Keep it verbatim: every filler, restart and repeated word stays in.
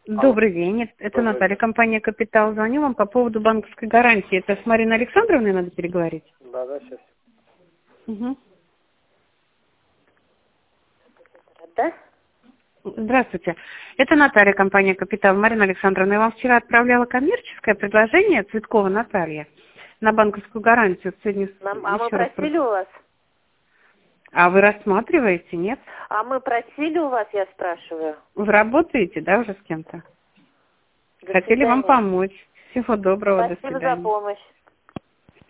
Алло. Добрый день, это это Добрый Наталья, день. компания «Капитал». Звоню вам по поводу банковской гарантии. Это с Мариной Александровной надо переговорить? Да, да, сейчас. Угу. Да? Здравствуйте. Это Наталья, компания «Капитал». Марина Александровна, я вам вчера отправляла коммерческое предложение, Цветкова Наталья, на банковскую гарантию. Сегодня с- Нам, а мы еще раз просили прос- у вас? А вы рассматриваете, нет? А мы просили у вас, я спрашиваю. Вы работаете, да, уже с кем-то? До Хотели вам свидания. помочь. Всего доброго, до Спасибо за свидания. помощь.